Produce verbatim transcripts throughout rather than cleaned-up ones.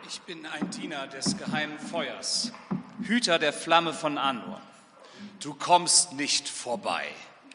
Ich bin ein Diener des geheimen Feuers, Hüter der Flamme von Anor. Du kommst nicht vorbei.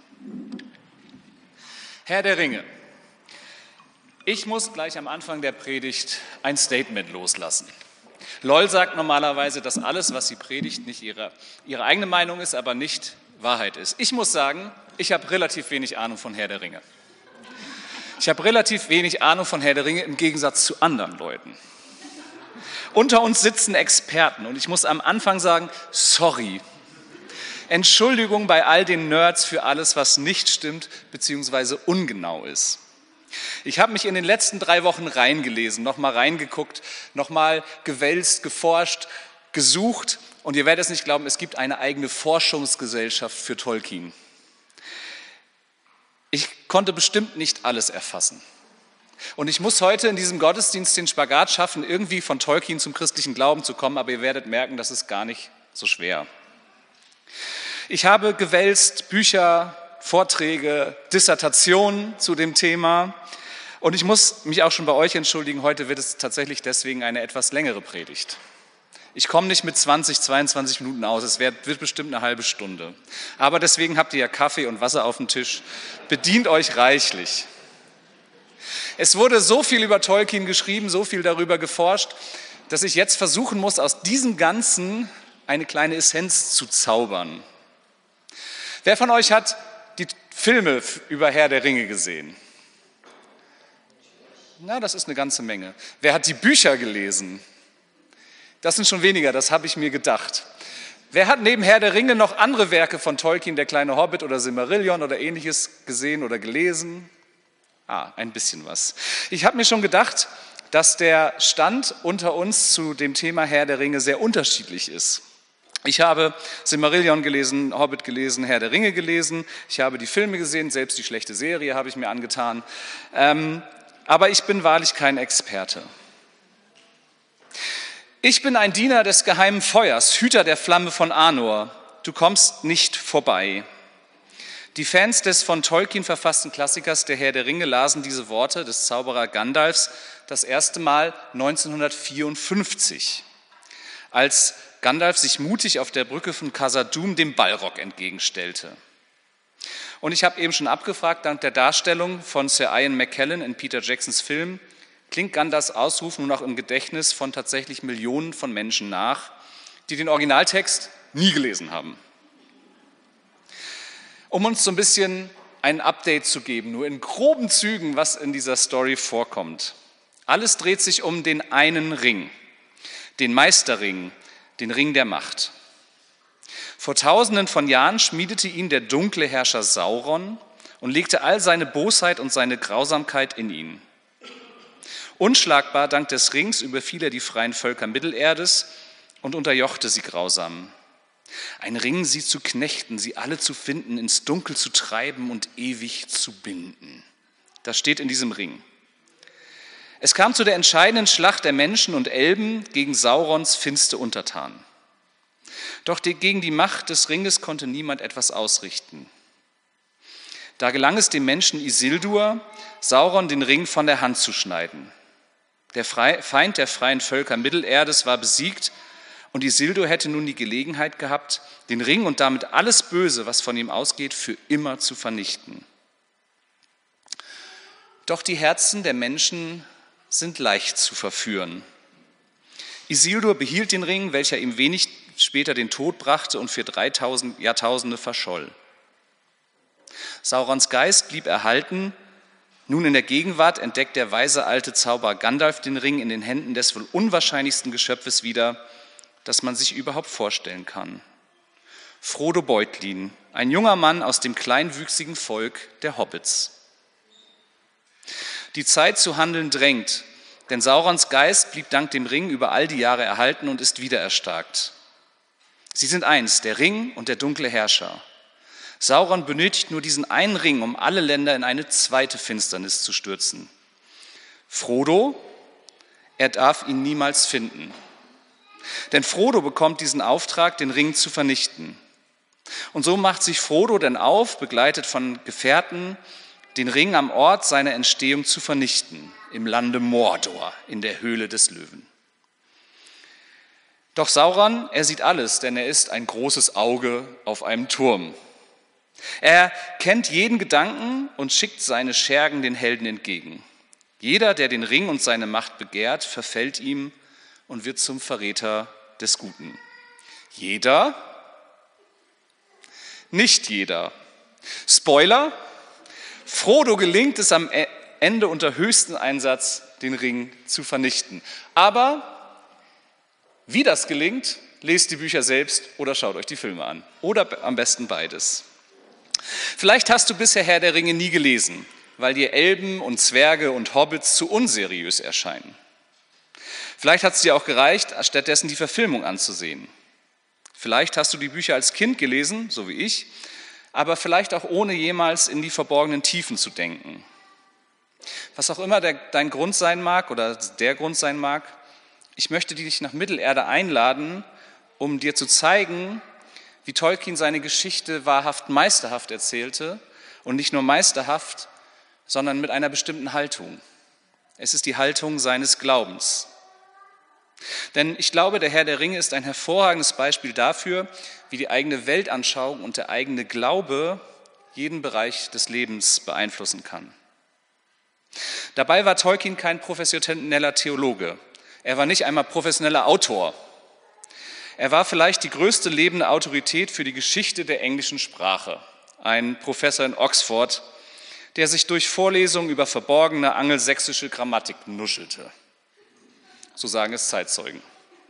Herr der Ringe, ich muss gleich am Anfang der Predigt ein Statement loslassen. LOL sagt normalerweise, dass alles, was sie predigt, nicht ihre, ihre eigene Meinung ist, aber nicht Wahrheit ist. Ich muss sagen, ich habe relativ wenig Ahnung von Herr der Ringe. Ich habe relativ wenig Ahnung von Herr der Ringe im Gegensatz zu anderen Leuten. Unter uns sitzen Experten und ich muss am Anfang sagen, sorry. Entschuldigung bei all den Nerds für alles, was nicht stimmt bzw. ungenau ist. Ich habe mich in den letzten drei Wochen reingelesen, nochmal reingeguckt, nochmal gewälzt, geforscht, gesucht und ihr werdet es nicht glauben, es gibt eine eigene Forschungsgesellschaft für Tolkien. Ich konnte bestimmt nicht alles erfassen. Und ich muss heute in diesem Gottesdienst den Spagat schaffen, irgendwie von Tolkien zum christlichen Glauben zu kommen, aber ihr werdet merken, das ist gar nicht so schwer. Ich habe gewälzt Bücher, Vorträge, Dissertationen zu dem Thema und ich muss mich auch schon bei euch entschuldigen, heute wird es tatsächlich deswegen eine etwas längere Predigt. Ich komme nicht mit zwanzig, zweiundzwanzig Minuten aus, es wird, wird bestimmt eine halbe Stunde. Aber deswegen habt ihr ja Kaffee und Wasser auf dem Tisch, bedient euch reichlich. Es wurde so viel über Tolkien geschrieben, so viel darüber geforscht, dass ich jetzt versuchen muss, aus diesem Ganzen eine kleine Essenz zu zaubern. Wer von euch hat die Filme über Herr der Ringe gesehen? Na, das ist eine ganze Menge. Wer hat die Bücher gelesen? Das sind schon weniger, das habe ich mir gedacht. Wer hat neben Herr der Ringe noch andere Werke von Tolkien, der kleine Hobbit oder Silmarillion oder ähnliches gesehen oder gelesen? Ah, ein bisschen was. Ich habe mir schon gedacht, dass der Stand unter uns zu dem Thema Herr der Ringe sehr unterschiedlich ist. Ich habe Silmarillion gelesen, Hobbit gelesen, Herr der Ringe gelesen. Ich habe die Filme gesehen, selbst die schlechte Serie habe ich mir angetan. Ähm, aber ich bin wahrlich kein Experte. Ich bin ein Diener des geheimen Feuers, Hüter der Flamme von Anor. Du kommst nicht vorbei. Die Fans des von Tolkien verfassten Klassikers Der Herr der Ringe lasen diese Worte des Zauberer Gandalfs das erste Mal neunzehnhundertvierundfünfzig, als Gandalf sich mutig auf der Brücke von Khazad-dûm dem Balrog entgegenstellte. Und ich habe eben schon abgefragt, dank der Darstellung von Sir Ian McKellen in Peter Jacksons Film klingt Gandalfs Ausruf nun auch im Gedächtnis von tatsächlich Millionen von Menschen nach, die den Originaltext nie gelesen haben. Um uns so ein bisschen ein Update zu geben, nur in groben Zügen, was in dieser Story vorkommt. Alles dreht sich um den einen Ring, den Meisterring, den Ring der Macht. Vor tausenden von Jahren schmiedete ihn der dunkle Herrscher Sauron und legte all seine Bosheit und seine Grausamkeit in ihn. Unschlagbar dank des Rings überfiel er die freien Völker Mittelerdes und unterjochte sie grausam. Ein Ring, sie zu knechten, sie alle zu finden, ins Dunkel zu treiben und ewig zu binden. Das steht in diesem Ring. Es kam zu der entscheidenden Schlacht der Menschen und Elben gegen Saurons finste Untertanen. Doch die, gegen die Macht des Ringes konnte niemand etwas ausrichten. Da gelang es dem Menschen Isildur, Sauron den Ring von der Hand zu schneiden. Der Feind der freien Völker Mittelerdes war besiegt und Isildur hätte nun die Gelegenheit gehabt, den Ring und damit alles Böse, was von ihm ausgeht, für immer zu vernichten. Doch die Herzen der Menschen sind leicht zu verführen. Isildur behielt den Ring, welcher ihm wenig später den Tod brachte und für dreitausend Jahrtausende verscholl. Saurons Geist blieb erhalten. Nun in der Gegenwart entdeckt der weise alte Zauberer Gandalf den Ring in den Händen des wohl unwahrscheinlichsten Geschöpfes wieder, das man sich überhaupt vorstellen kann. Frodo Beutlin, ein junger Mann aus dem kleinwüchsigen Volk der Hobbits. Die Zeit zu handeln drängt, denn Saurons Geist blieb dank dem Ring über all die Jahre erhalten und ist wieder erstarkt. Sie sind eins, der Ring und der dunkle Herrscher. Sauron benötigt nur diesen einen Ring, um alle Länder in eine zweite Finsternis zu stürzen. Frodo, er darf ihn niemals finden. Denn Frodo bekommt diesen Auftrag, den Ring zu vernichten. Und so macht sich Frodo denn auf, begleitet von Gefährten, den Ring am Ort seiner Entstehung zu vernichten, im Lande Mordor, in der Höhle des Löwen. Doch Sauron, er sieht alles, denn er ist ein großes Auge auf einem Turm. Er kennt jeden Gedanken und schickt seine Schergen den Helden entgegen. Jeder, der den Ring und seine Macht begehrt, verfällt ihm und wird zum Verräter des Guten. Jeder? Nicht jeder. Spoiler: Frodo gelingt es am Ende unter höchstem Einsatz, den Ring zu vernichten. Aber wie das gelingt, lest die Bücher selbst oder schaut euch die Filme an. Oder am besten beides. Vielleicht hast du bisher Herr der Ringe nie gelesen, weil dir Elben und Zwerge und Hobbits zu unseriös erscheinen. Vielleicht hat es dir auch gereicht, stattdessen die Verfilmung anzusehen. Vielleicht hast du die Bücher als Kind gelesen, so wie ich, aber vielleicht auch ohne jemals in die verborgenen Tiefen zu denken. Was auch immer der, dein Grund sein mag oder der Grund sein mag, ich möchte dich nach Mittelerde einladen, um dir zu zeigen, wie Tolkien seine Geschichte wahrhaft meisterhaft erzählte und nicht nur meisterhaft, sondern mit einer bestimmten Haltung. Es ist die Haltung seines Glaubens. Denn ich glaube, der Herr der Ringe ist ein hervorragendes Beispiel dafür, wie die eigene Weltanschauung und der eigene Glaube jeden Bereich des Lebens beeinflussen kann. Dabei war Tolkien kein professioneller Theologe. Er war nicht einmal professioneller Autor. Er war vielleicht die größte lebende Autorität für die Geschichte der englischen Sprache, ein Professor in Oxford, der sich durch Vorlesungen über verborgene angelsächsische Grammatik nuschelte. So sagen es Zeitzeugen.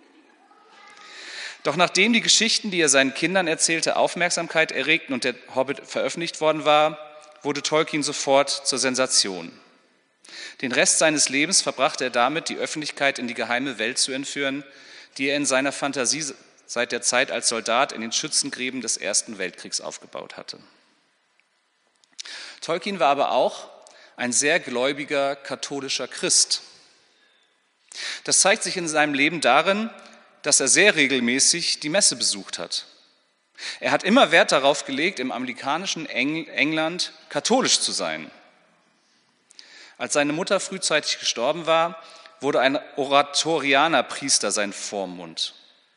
Doch nachdem die Geschichten, die er seinen Kindern erzählte, Aufmerksamkeit erregten und der Hobbit veröffentlicht worden war, wurde Tolkien sofort zur Sensation. Den Rest seines Lebens verbrachte er damit, die Öffentlichkeit in die geheime Welt zu entführen, die er in seiner Fantasie seit der Zeit als Soldat in den Schützengräben des Ersten Weltkriegs aufgebaut hatte. Tolkien war aber auch ein sehr gläubiger katholischer Christ. Das zeigt sich in seinem Leben darin, dass er sehr regelmäßig die Messe besucht hat. Er hat immer Wert darauf gelegt, im amerikanischen England katholisch zu sein. Als seine Mutter frühzeitig gestorben war, wurde ein Oratorianerpriester sein Vormund.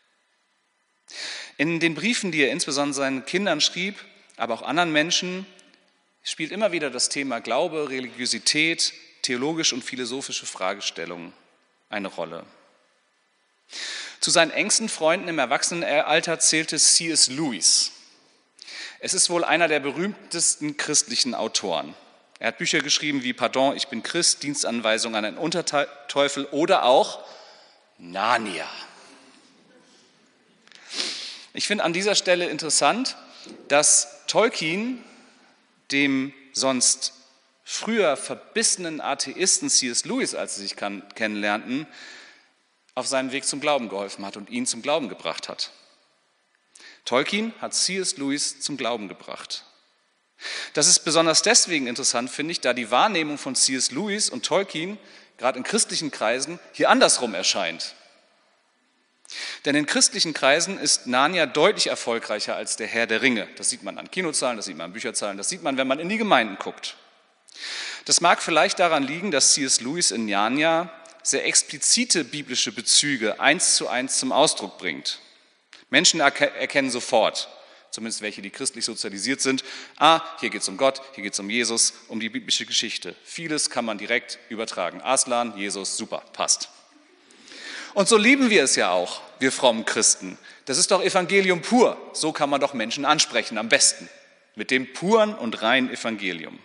In den Briefen, die er insbesondere seinen Kindern schrieb, aber auch anderen Menschen, spielt immer wieder das Thema Glaube, Religiosität, theologische und philosophische Fragestellungen eine Rolle. Zu seinen engsten Freunden im Erwachsenenalter zählte C S Lewis. Es ist wohl einer der berühmtesten christlichen Autoren. Er hat Bücher geschrieben wie Pardon, ich bin Christ, Dienstanweisung an einen Unterteufel oder auch Narnia. Ich finde an dieser Stelle interessant, dass Tolkien dem sonst früher verbissenen Atheisten C S Lewis, als sie sich kennenlernten, auf seinem Weg zum Glauben geholfen hat und ihn zum Glauben gebracht hat. Tolkien hat C S Lewis zum Glauben gebracht. Das ist besonders deswegen interessant, finde ich, da die Wahrnehmung von C S Lewis und Tolkien, gerade in christlichen Kreisen, hier andersrum erscheint. Denn in christlichen Kreisen ist Narnia deutlich erfolgreicher als der Herr der Ringe. Das sieht man an Kinozahlen, das sieht man an Bücherzahlen, das sieht man, wenn man in die Gemeinden guckt. Das mag vielleicht daran liegen, dass C S Lewis in Narnia sehr explizite biblische Bezüge eins zu eins zum Ausdruck bringt. Menschen erkennen sofort, zumindest welche, die christlich sozialisiert sind, ah, hier geht es um Gott, hier geht es um Jesus, um die biblische Geschichte. Vieles kann man direkt übertragen. Aslan, Jesus, super, passt. Und so lieben wir es ja auch, wir frommen Christen. Das ist doch Evangelium pur. So kann man doch Menschen ansprechen, am besten. Mit dem puren und reinen Evangelium.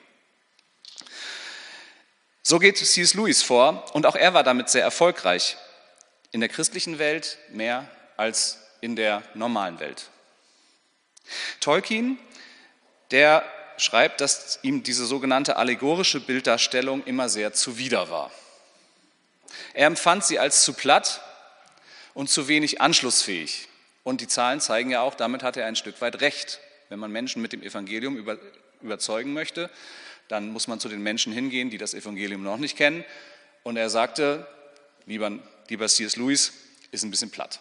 So geht C S Lewis vor und auch er war damit sehr erfolgreich. In der christlichen Welt mehr als in der normalen Welt. Tolkien, der schreibt, dass ihm diese sogenannte allegorische Bilddarstellung immer sehr zuwider war. Er empfand sie als zu platt und zu wenig anschlussfähig. Und die Zahlen zeigen ja auch, damit hat er ein Stück weit recht. Wenn man Menschen mit dem Evangelium über, überzeugen möchte, dann muss man zu den Menschen hingehen, die das Evangelium noch nicht kennen. Und er sagte, lieber, lieber C S Lewis, ist ein bisschen platt.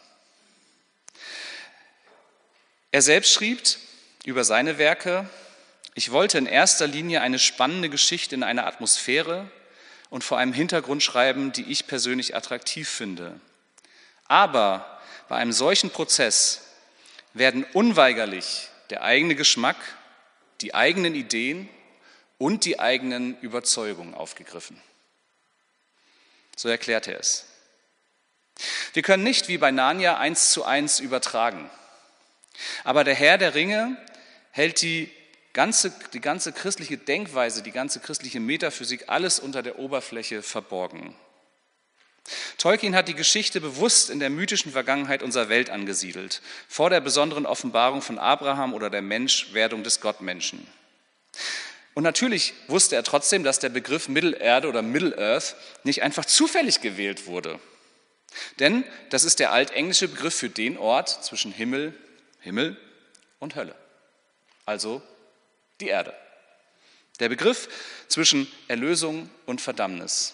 Er selbst schrieb über seine Werke, ich wollte in erster Linie eine spannende Geschichte in einer Atmosphäre und vor einem Hintergrund schreiben, die ich persönlich attraktiv finde. Aber bei einem solchen Prozess werden unweigerlich der eigene Geschmack, die eigenen Ideen und die eigenen Überzeugungen aufgegriffen. So erklärt er es. Wir können nicht wie bei Narnia eins zu eins übertragen. Aber der Herr der Ringe hält die ganze, die ganze christliche Denkweise, die ganze christliche Metaphysik, alles unter der Oberfläche verborgen. Tolkien hat die Geschichte bewusst in der mythischen Vergangenheit unserer Welt angesiedelt, vor der besonderen Offenbarung von Abraham oder der Menschwerdung des Gottmenschen. Und natürlich wusste er trotzdem, dass der Begriff Mittelerde oder Middle-earth nicht einfach zufällig gewählt wurde. Denn das ist der altenglische Begriff für den Ort zwischen Himmel, Himmel und Hölle, also die Erde. Der Begriff zwischen Erlösung und Verdammnis.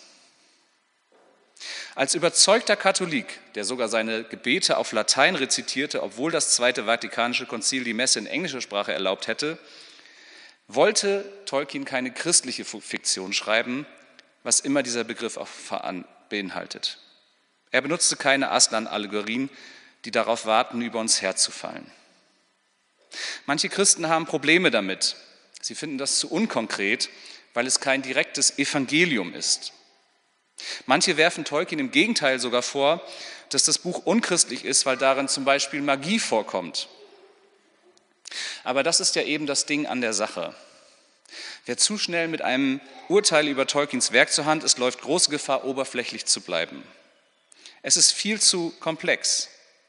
Als überzeugter Katholik, der sogar seine Gebete auf Latein rezitierte, obwohl das Zweite Vatikanische Konzil die Messe in englischer Sprache erlaubt hätte, wollte Tolkien keine christliche Fiktion schreiben, was immer dieser Begriff auch beinhaltet. Er benutzte keine Aslan-Allegorien, die darauf warten, über uns herzufallen. Manche Christen haben Probleme damit. Sie finden das zu unkonkret, weil es kein direktes Evangelium ist. Manche werfen Tolkien im Gegenteil sogar vor, dass das Buch unchristlich ist, weil darin zum Beispiel Magie vorkommt. Aber das ist ja eben das Ding an der Sache. Wer zu schnell mit einem Urteil über Tolkiens Werk zur Hand ist, läuft große Gefahr, oberflächlich zu bleiben. Es ist viel zu komplex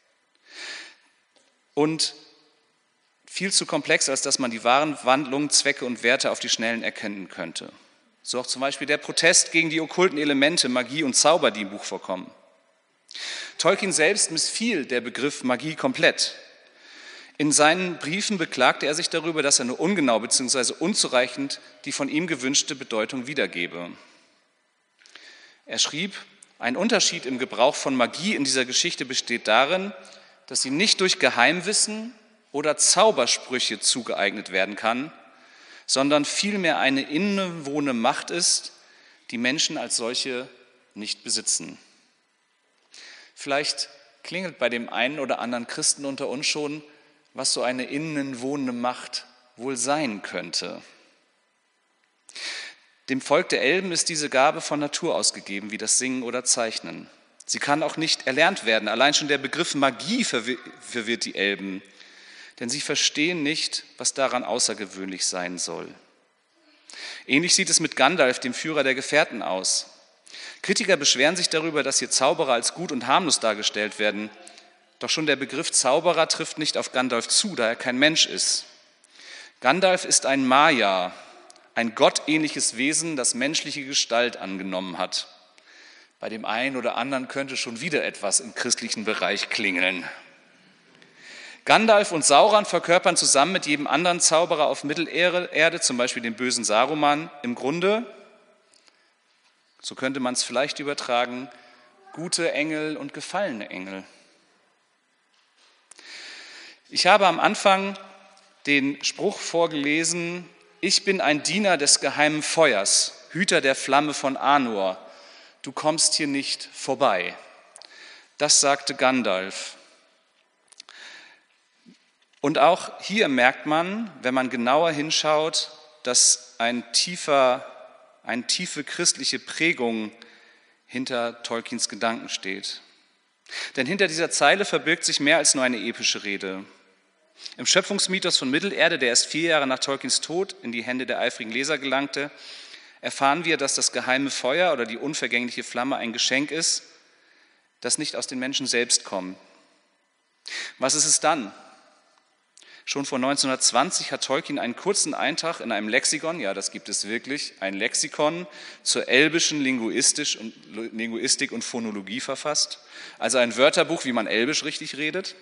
und viel zu komplex, als dass man die wahren Wandlungen, Zwecke und Werte auf die Schnellen erkennen könnte. So auch zum Beispiel der Protest gegen die okkulten Elemente, Magie und Zauber, die im Buch vorkommen. Tolkien selbst missfiel der Begriff Magie komplett. In seinen Briefen beklagte er sich darüber, dass er nur ungenau bzw. unzureichend die von ihm gewünschte Bedeutung wiedergebe. Er schrieb, ein Unterschied im Gebrauch von Magie in dieser Geschichte besteht darin, dass sie nicht durch Geheimwissen oder Zaubersprüche zugeeignet werden kann, sondern vielmehr eine innewohnende Macht ist, die Menschen als solche nicht besitzen. Vielleicht klingelt bei dem einen oder anderen Christen unter uns schon, was so eine innenwohnende Macht wohl sein könnte. Dem Volk der Elben ist diese Gabe von Natur aus gegeben, wie das Singen oder Zeichnen. Sie kann auch nicht erlernt werden. Allein schon der Begriff Magie verwirrt die Elben, denn sie verstehen nicht, was daran außergewöhnlich sein soll. Ähnlich sieht es mit Gandalf, dem Führer der Gefährten, aus. Kritiker beschweren sich darüber, dass hier Zauberer als gut und harmlos dargestellt werden. Doch schon der Begriff Zauberer trifft nicht auf Gandalf zu, da er kein Mensch ist. Gandalf ist ein Maya, ein gottähnliches Wesen, das menschliche Gestalt angenommen hat. Bei dem einen oder anderen könnte schon wieder etwas im christlichen Bereich klingeln. Gandalf und Sauron verkörpern zusammen mit jedem anderen Zauberer auf Mittelerde, zum Beispiel dem bösen Saruman, im Grunde, so könnte man es vielleicht übertragen, gute Engel und gefallene Engel. Ich habe am Anfang den Spruch vorgelesen, ich bin ein Diener des geheimen Feuers, Hüter der Flamme von Anor, du kommst hier nicht vorbei. Das sagte Gandalf. Und auch hier merkt man, wenn man genauer hinschaut, dass ein tiefer, eine tiefe christliche Prägung hinter Tolkiens Gedanken steht. Denn hinter dieser Zeile verbirgt sich mehr als nur eine epische Rede. Im Schöpfungsmythos von Mittelerde, der erst vier Jahre nach Tolkiens Tod in die Hände der eifrigen Leser gelangte, erfahren wir, dass das geheime Feuer oder die unvergängliche Flamme ein Geschenk ist, das nicht aus den Menschen selbst kommt. Was ist es dann? Schon vor neunzehnhundertzwanzig hat Tolkien einen kurzen Eintrag in einem Lexikon, ja, das gibt es wirklich, ein Lexikon zur elbischen Linguistik und, Linguistik und Phonologie verfasst, also ein Wörterbuch, wie man Elbisch richtig redet.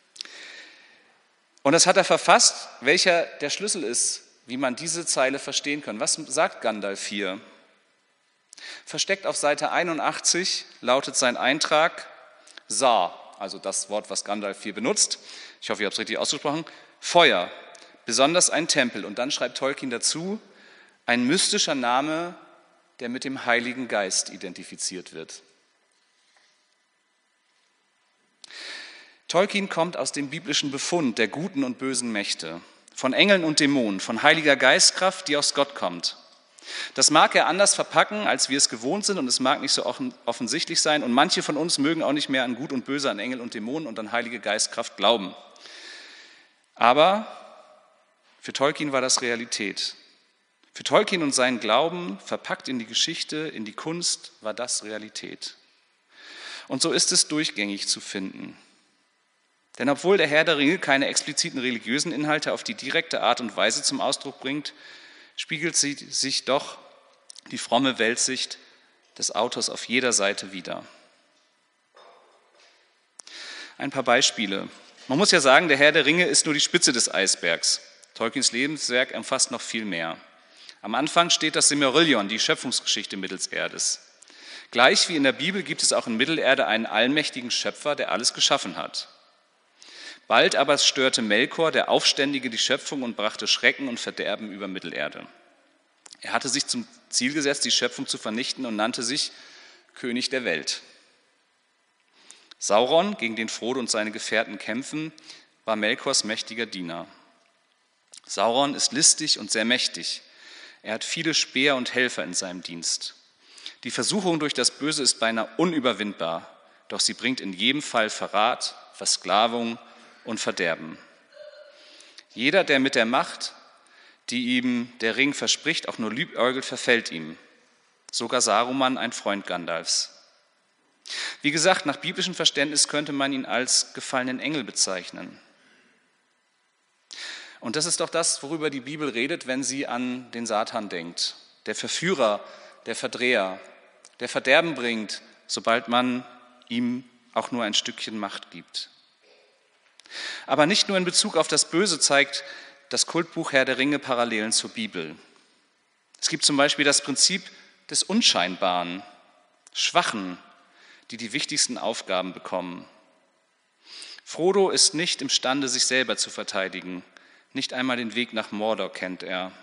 Und das hat er verfasst, welcher der Schlüssel ist, wie man diese Zeile verstehen kann. Was sagt Gandalf hier? Versteckt auf Seite einundachtzig lautet sein Eintrag Sa, also das Wort, was Gandalf hier benutzt. Ich hoffe, ich habe es richtig ausgesprochen. Feuer, besonders ein Tempel. Und dann schreibt Tolkien dazu, ein mystischer Name, der mit dem Heiligen Geist identifiziert wird. Tolkien kommt aus dem biblischen Befund der guten und bösen Mächte, von Engeln und Dämonen, von heiliger Geistkraft, die aus Gott kommt. Das mag er anders verpacken, als wir es gewohnt sind, und es mag nicht so offensichtlich sein. Und manche von uns mögen auch nicht mehr an Gut und Böse, an Engel und Dämonen und an heilige Geistkraft glauben. Aber für Tolkien war das Realität. Für Tolkien und seinen Glauben, verpackt in die Geschichte, in die Kunst, war das Realität. Und so ist es durchgängig zu finden. Denn obwohl der Herr der Ringe keine expliziten religiösen Inhalte auf die direkte Art und Weise zum Ausdruck bringt, spiegelt sie sich doch die fromme Weltsicht des Autors auf jeder Seite wider. Ein paar Beispiele. Man muss ja sagen, der Herr der Ringe ist nur die Spitze des Eisbergs. Tolkiens Lebenswerk umfasst noch viel mehr. Am Anfang steht das Silmarillion, die Schöpfungsgeschichte Mittelerdes. Gleich wie in der Bibel gibt es auch in Mittelerde einen allmächtigen Schöpfer, der alles geschaffen hat. Bald aber störte Melkor, der Aufständige, die Schöpfung und brachte Schrecken und Verderben über Mittelerde. Er hatte sich zum Ziel gesetzt, die Schöpfung zu vernichten und nannte sich König der Welt. Sauron, gegen den Frodo und seine Gefährten kämpfen, war Melkors mächtiger Diener. Sauron ist listig und sehr mächtig. Er hat viele Späher und Helfer in seinem Dienst. Die Versuchung durch das Böse ist beinahe unüberwindbar, doch sie bringt in jedem Fall Verrat, Versklavung und Verderben. Jeder, der mit der Macht, die ihm der Ring verspricht, auch nur liebäugelt, verfällt ihm. Sogar Saruman, ein Freund Gandalfs. Wie gesagt, nach biblischem Verständnis könnte man ihn als gefallenen Engel bezeichnen. Und das ist doch das, worüber die Bibel redet, wenn sie an den Satan denkt. Der Verführer, der Verdreher, der Verderben bringt, sobald man ihm auch nur ein Stückchen Macht gibt. Aber nicht nur in Bezug auf das Böse zeigt das Kultbuch Herr der Ringe Parallelen zur Bibel. Es gibt zum Beispiel das Prinzip des Unscheinbaren, Schwachen, die die wichtigsten Aufgaben bekommen. Frodo ist nicht imstande, sich selber zu verteidigen. Nicht einmal den Weg nach Mordor kennt er.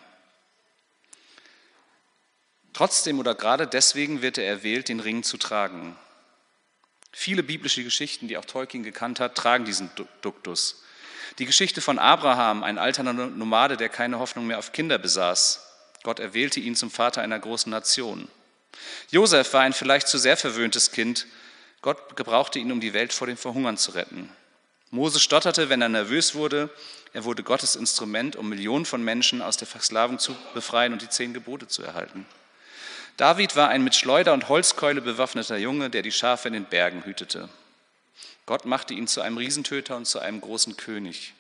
Trotzdem oder gerade deswegen wird er erwählt, den Ring zu tragen. Viele biblische Geschichten, die auch Tolkien gekannt hat, tragen diesen Duktus. Die Geschichte von Abraham, ein alternder Nomade, der keine Hoffnung mehr auf Kinder besaß. Gott erwählte ihn zum Vater einer großen Nation. Josef war ein vielleicht zu sehr verwöhntes Kind. Gott gebrauchte ihn, um die Welt vor dem Verhungern zu retten. Mose stotterte, wenn er nervös wurde. Er wurde Gottes Instrument, um Millionen von Menschen aus der Versklavung zu befreien und die zehn Gebote zu erhalten. David war ein mit Schleuder und Holzkeule bewaffneter Junge, der die Schafe in den Bergen hütete. Gott machte ihn zu einem Riesentöter und zu einem großen König.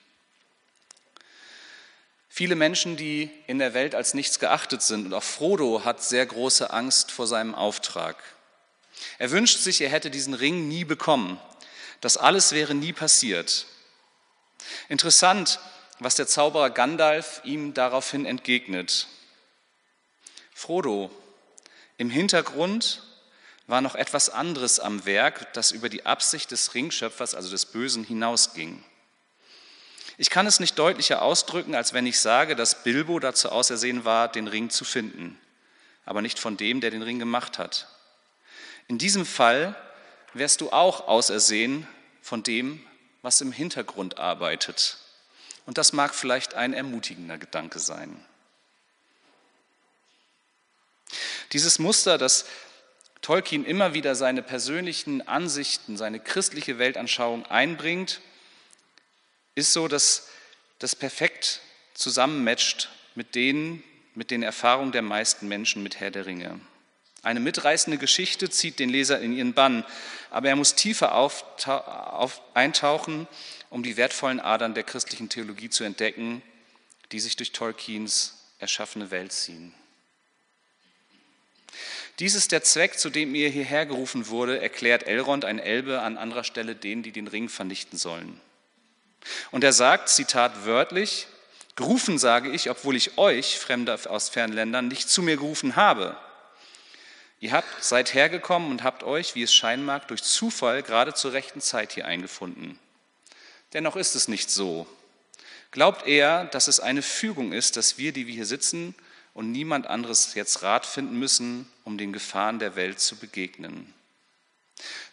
Viele Menschen, die in der Welt als nichts geachtet sind, und auch Frodo hat sehr große Angst vor seinem Auftrag. Er wünscht sich, er hätte diesen Ring nie bekommen. Das alles wäre nie passiert. Interessant, was der Zauberer Gandalf ihm daraufhin entgegnet. Frodo, im Hintergrund war noch etwas anderes am Werk, das über die Absicht des Ringschöpfers, also des Bösen, hinausging. Ich kann es nicht deutlicher ausdrücken, als wenn ich sage, dass Bilbo dazu ausersehen war, den Ring zu finden, aber nicht von dem, der den Ring gemacht hat. In diesem Fall wärst du auch ausersehen von dem, was im Hintergrund arbeitet. Und das mag vielleicht ein ermutigender Gedanke sein. Dieses Muster, das Tolkien immer wieder seine persönlichen Ansichten, seine christliche Weltanschauung einbringt, ist so, dass das perfekt zusammenmatcht mit den, mit den Erfahrungen der meisten Menschen mit Herr der Ringe. Eine mitreißende Geschichte zieht den Leser in ihren Bann, aber er muss tiefer auftau- auf, eintauchen, um die wertvollen Adern der christlichen Theologie zu entdecken, die sich durch Tolkiens erschaffene Welt ziehen. Dies ist der Zweck, zu dem ihr hierher gerufen wurde, erklärt Elrond, ein Elbe, an anderer Stelle denen, die den Ring vernichten sollen. Und er sagt, Zitat wörtlich, gerufen sage ich, obwohl ich euch, Fremde aus fernen Ländern, nicht zu mir gerufen habe. Ihr habt, seid hergekommen und habt euch, wie es scheinen mag, durch Zufall gerade zur rechten Zeit hier eingefunden. Dennoch ist es nicht so. Glaubt eher, dass es eine Fügung ist, dass wir, die wir hier sitzen, und niemand anderes jetzt Rat finden müssen, um den Gefahren der Welt zu begegnen.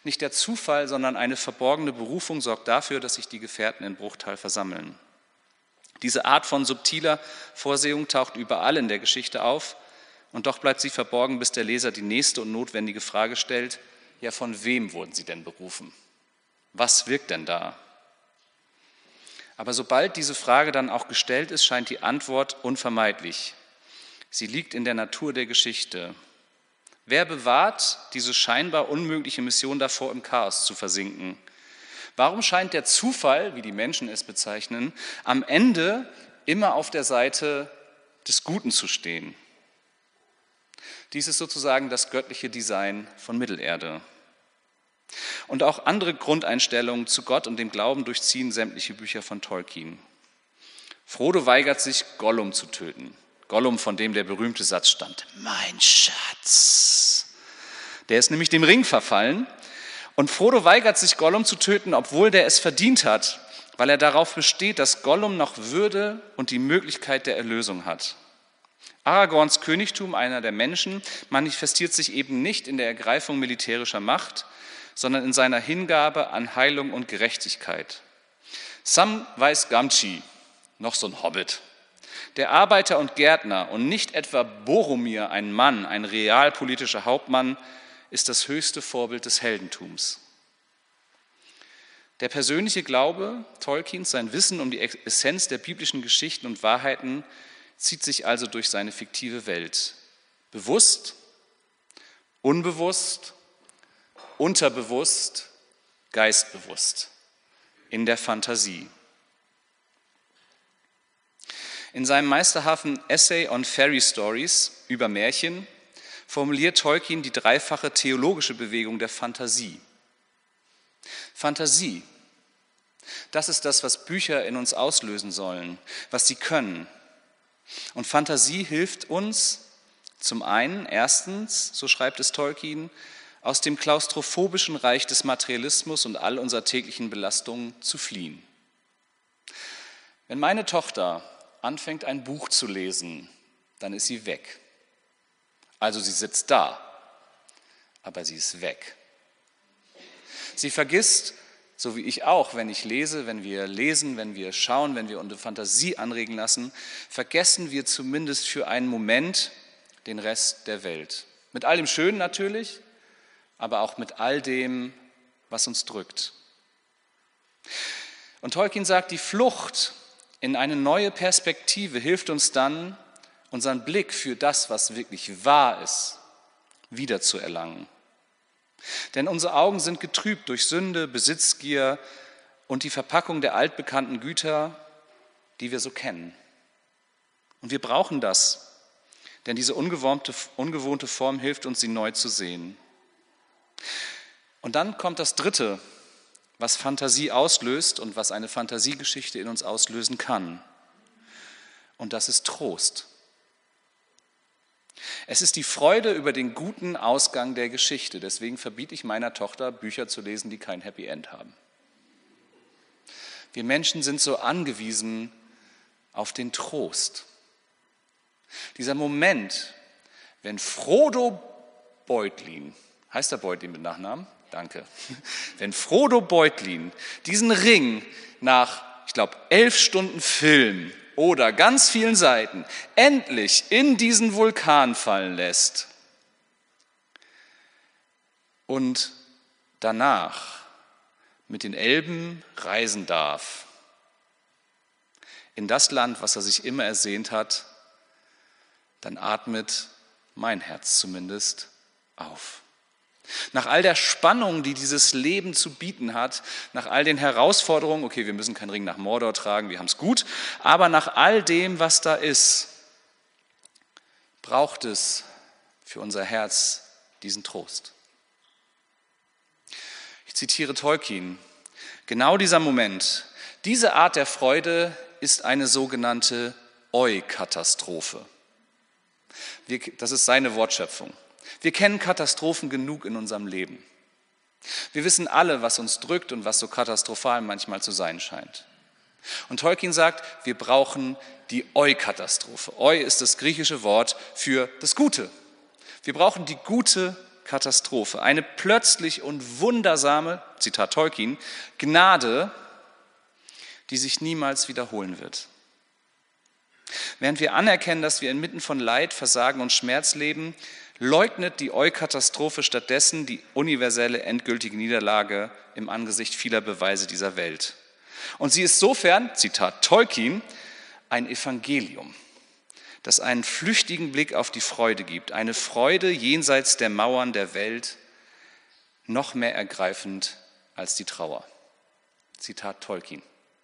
Nicht der Zufall, sondern eine verborgene Berufung sorgt dafür, dass sich die Gefährten in Bruchtal versammeln. Diese Art von subtiler Vorsehung taucht überall in der Geschichte auf und doch bleibt sie verborgen, bis der Leser die nächste und notwendige Frage stellt: Ja, von wem wurden sie denn berufen? Was wirkt denn da? Aber sobald diese Frage dann auch gestellt ist, scheint die Antwort unvermeidlich. Sie liegt in der Natur der Geschichte. Wer bewahrt diese scheinbar unmögliche Mission davor, im Chaos zu versinken? Warum scheint der Zufall, wie die Menschen es bezeichnen, am Ende immer auf der Seite des Guten zu stehen? Dies ist sozusagen das göttliche Design von Mittelerde. Und auch andere Grundeinstellungen zu Gott und dem Glauben durchziehen sämtliche Bücher von Tolkien. Frodo weigert sich, Gollum zu töten. Gollum, von dem der berühmte Satz stammt: Mein Schatz. Der ist nämlich dem Ring verfallen. Und Frodo weigert sich, Gollum zu töten, obwohl der es verdient hat, weil er darauf besteht, dass Gollum noch Würde und die Möglichkeit der Erlösung hat. Aragorns Königtum, einer der Menschen, manifestiert sich eben nicht in der Ergreifung militärischer Macht, sondern in seiner Hingabe an Heilung und Gerechtigkeit. Samwise Gamgee, noch so ein Hobbit, der Arbeiter und Gärtner und nicht etwa Boromir, ein Mann, ein realpolitischer Hauptmann, ist das höchste Vorbild des Heldentums. Der persönliche Glaube Tolkiens, sein Wissen um die Essenz der biblischen Geschichten und Wahrheiten, zieht sich also durch seine fiktive Welt. Bewusst, unbewusst, unterbewusst, geistbewusst, in der Fantasie. In seinem meisterhaften Essay on Fairy Stories über Märchen formuliert Tolkien die dreifache theologische Bewegung der Fantasie. Fantasie, das ist das, was Bücher in uns auslösen sollen, was sie können. Und Fantasie hilft uns zum einen, erstens, so schreibt es Tolkien, aus dem klaustrophobischen Reich des Materialismus und all unserer täglichen Belastungen zu fliehen. Wenn meine Tochter anfängt, ein Buch zu lesen, dann ist sie weg. Also sie sitzt da, aber sie ist weg. Sie vergisst, so wie ich auch, wenn ich lese, wenn wir lesen, wenn wir schauen, wenn wir unsere Fantasie anregen lassen, vergessen wir zumindest für einen Moment den Rest der Welt. Mit all dem Schönen natürlich, aber auch mit all dem, was uns drückt. Und Tolkien sagt, die Flucht in eine neue Perspektive hilft uns dann, unseren Blick für das, was wirklich wahr ist, wiederzuerlangen. Denn unsere Augen sind getrübt durch Sünde, Besitzgier und die Verpackung der altbekannten Güter, die wir so kennen. Und wir brauchen das, denn diese ungewohnte, ungewohnte Form hilft uns, sie neu zu sehen. Und dann kommt das Dritte, was Fantasie auslöst und was eine Fantasiegeschichte in uns auslösen kann. Und das ist Trost. Es ist die Freude über den guten Ausgang der Geschichte. Deswegen verbiete ich meiner Tochter, Bücher zu lesen, die kein Happy End haben. Wir Menschen sind so angewiesen auf den Trost. Dieser Moment, wenn Frodo Beutlin, heißt er Beutlin mit Nachnamen? Danke. Wenn Frodo Beutlin diesen Ring nach, ich glaube, elf Stunden Film oder ganz vielen Seiten endlich in diesen Vulkan fallen lässt und danach mit den Elben reisen darf, in das Land, was er sich immer ersehnt hat, dann atmet mein Herz zumindest auf. Nach all der Spannung, die dieses Leben zu bieten hat, nach all den Herausforderungen, okay, wir müssen keinen Ring nach Mordor tragen, wir haben es gut, aber nach all dem, was da ist, braucht es für unser Herz diesen Trost. Ich zitiere Tolkien: Genau dieser Moment, diese Art der Freude ist eine sogenannte Eu-Katastrophe. Das ist seine Wortschöpfung. Wir kennen Katastrophen genug in unserem Leben. Wir wissen alle, was uns drückt und was so katastrophal manchmal zu sein scheint. Und Tolkien sagt, wir brauchen die Eu-Katastrophe. Eu ist das griechische Wort für das Gute. Wir brauchen die gute Katastrophe, eine plötzlich und wundersame, Zitat Tolkien, Gnade, die sich niemals wiederholen wird. Während wir anerkennen, dass wir inmitten von Leid, Versagen und Schmerz leben, leugnet die Eu-Katastrophe stattdessen die universelle endgültige Niederlage im Angesicht vieler Beweise dieser Welt. Und sie ist sofern, Zitat Tolkien, ein Evangelium, das einen flüchtigen Blick auf die Freude gibt, eine Freude jenseits der Mauern der Welt, noch mehr ergreifend als die Trauer. Zitat Tolkien.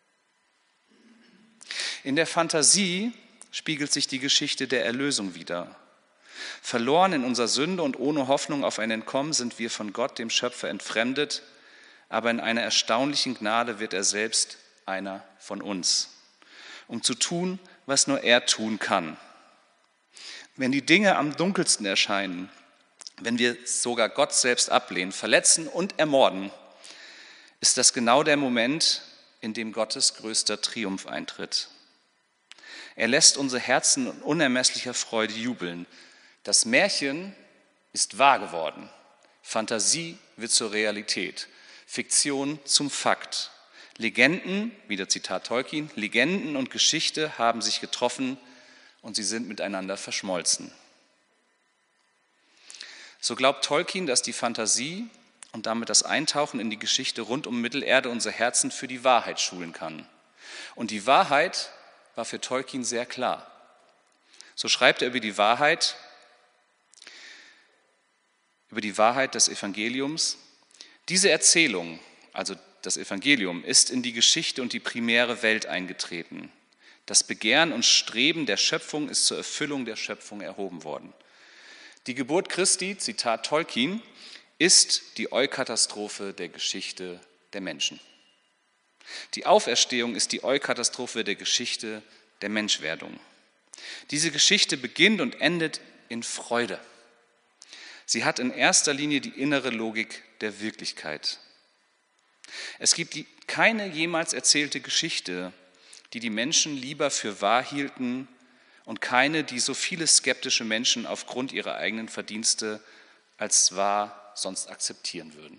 In der Fantasie spiegelt sich die Geschichte der Erlösung wider. Verloren in unserer Sünde und ohne Hoffnung auf ein Entkommen sind wir von Gott, dem Schöpfer, entfremdet, aber in einer erstaunlichen Gnade wird er selbst einer von uns, um zu tun, was nur er tun kann. Wenn die Dinge am dunkelsten erscheinen, wenn wir sogar Gott selbst ablehnen, verletzen und ermorden, ist das genau der Moment, in dem Gottes größter Triumph eintritt. Er lässt unsere Herzen in unermesslicher Freude jubeln. Das Märchen ist wahr geworden. Fantasie wird zur Realität. Fiktion zum Fakt. Legenden, wieder Zitat Tolkien, Legenden und Geschichte haben sich getroffen und sie sind miteinander verschmolzen. So glaubt Tolkien, dass die Fantasie und damit das Eintauchen in die Geschichte rund um Mittelerde unsere Herzen für die Wahrheit schulen kann. Und die Wahrheit war für Tolkien sehr klar. So schreibt er über die Wahrheit, über die Wahrheit des Evangeliums. Diese Erzählung, also das Evangelium, ist in die Geschichte und die primäre Welt eingetreten. Das Begehren und Streben der Schöpfung ist zur Erfüllung der Schöpfung erhoben worden. Die Geburt Christi, Zitat Tolkien, ist die Eu-Katastrophe der Geschichte der Menschen. Die Auferstehung ist die Eu-Katastrophe der Geschichte der Menschwerdung. Diese Geschichte beginnt und endet in Freude. Sie hat in erster Linie die innere Logik der Wirklichkeit. Es gibt die, keine jemals erzählte Geschichte, die die Menschen lieber für wahr hielten und keine, die so viele skeptische Menschen aufgrund ihrer eigenen Verdienste als wahr sonst akzeptieren würden.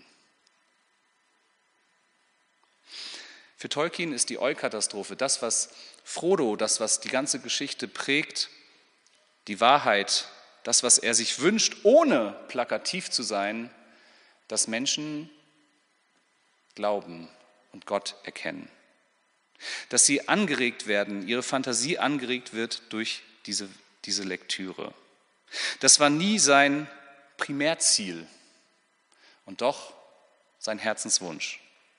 Für Tolkien ist die Eu-Katastrophe das, was Frodo, das, was die ganze Geschichte prägt, die Wahrheit, das, was er sich wünscht, ohne plakativ zu sein, dass Menschen glauben und Gott erkennen. Dass sie angeregt werden, ihre Fantasie angeregt wird durch diese, diese Lektüre. Das war nie sein Primärziel und doch sein Herzenswunsch.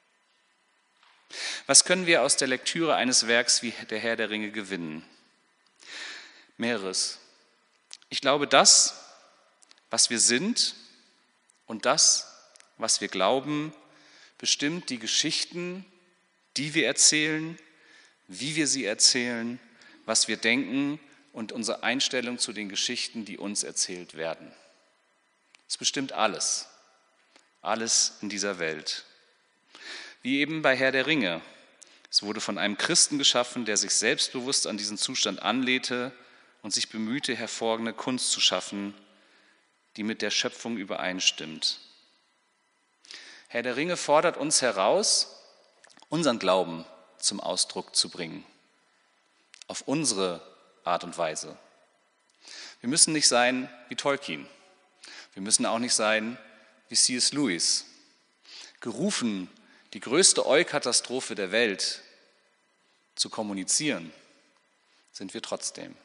Was können wir aus der Lektüre eines Werks wie Der Herr der Ringe gewinnen? Mehreres. Ich glaube, das, was wir sind und das, was wir glauben, bestimmt die Geschichten, die wir erzählen, wie wir sie erzählen, was wir denken und unsere Einstellung zu den Geschichten, die uns erzählt werden. Es bestimmt alles, alles in dieser Welt. Wie eben bei Herr der Ringe. Es wurde von einem Christen geschaffen, der sich selbstbewusst an diesen Zustand anlehnte und sich bemühte, hervorragende Kunst zu schaffen, die mit der Schöpfung übereinstimmt. Herr der Ringe fordert uns heraus, unseren Glauben zum Ausdruck zu bringen, auf unsere Art und Weise. Wir müssen nicht sein wie Tolkien, wir müssen auch nicht sein wie C S Lewis. Gerufen, die größte Eu-Katastrophe der Welt zu kommunizieren, sind wir trotzdem.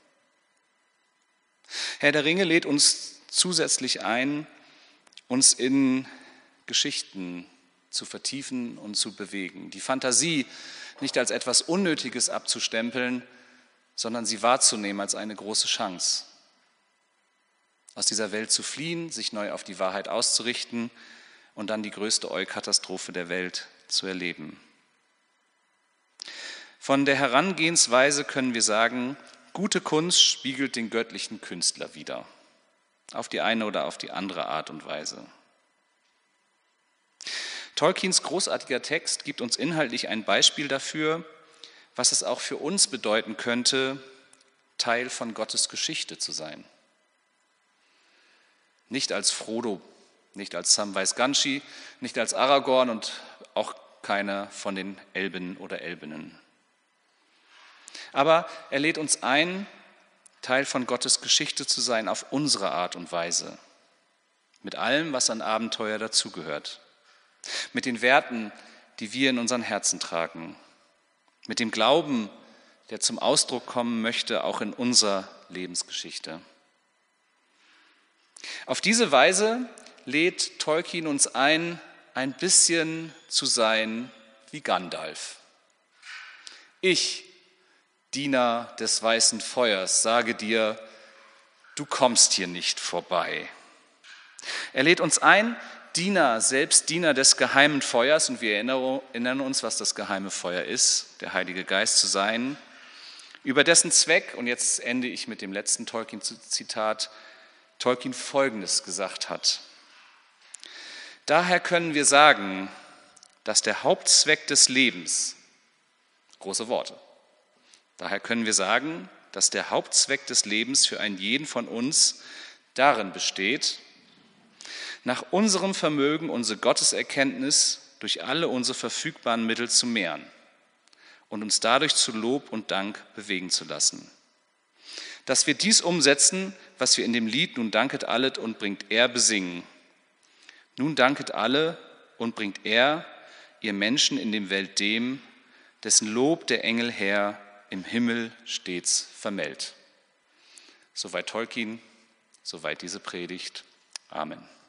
Herr der Ringe lädt uns zusätzlich ein, uns in Geschichten zu vertiefen und zu bewegen. Die Fantasie nicht als etwas Unnötiges abzustempeln, sondern sie wahrzunehmen als eine große Chance. Aus dieser Welt zu fliehen, sich neu auf die Wahrheit auszurichten und dann die größte Eu-Katastrophe der Welt zu erleben. Von der Herangehensweise können wir sagen, gute Kunst spiegelt den göttlichen Künstler wider, auf die eine oder auf die andere Art und Weise. Tolkiens großartiger Text gibt uns inhaltlich ein Beispiel dafür, was es auch für uns bedeuten könnte, Teil von Gottes Geschichte zu sein. Nicht als Frodo Nicht als Samwise Gamgee, nicht als Aragorn und auch keiner von den Elben oder Elbinnen. Aber er lädt uns ein, Teil von Gottes Geschichte zu sein, auf unsere Art und Weise. Mit allem, was an Abenteuer dazugehört. Mit den Werten, die wir in unseren Herzen tragen. Mit dem Glauben, der zum Ausdruck kommen möchte, auch in unserer Lebensgeschichte. Auf diese Weise lädt Tolkien uns ein, ein bisschen zu sein wie Gandalf. Ich, Diener des weißen Feuers, sage dir, du kommst hier nicht vorbei. Er lädt uns ein, Diener, selbst Diener des geheimen Feuers, und wir erinnern uns, was das geheime Feuer ist, der Heilige Geist zu sein, über dessen Zweck, und jetzt ende ich mit dem letzten Tolkien-Zitat, Tolkien Folgendes gesagt hat. Daher können wir sagen, dass der Hauptzweck des Lebens, große Worte, daher können wir sagen, dass der Hauptzweck des Lebens für einen jeden von uns darin besteht, nach unserem Vermögen unsere Gotteserkenntnis durch alle unsere verfügbaren Mittel zu mehren und uns dadurch zu Lob und Dank bewegen zu lassen. Dass wir dies umsetzen, was wir in dem Lied Nun danket allet und bringt er besingen. Nun danket alle und bringt er, ihr Menschen in dem Welt dem, dessen Lob der Engel Herr im Himmel stets vermellt. Soweit Tolkien, soweit diese Predigt. Amen.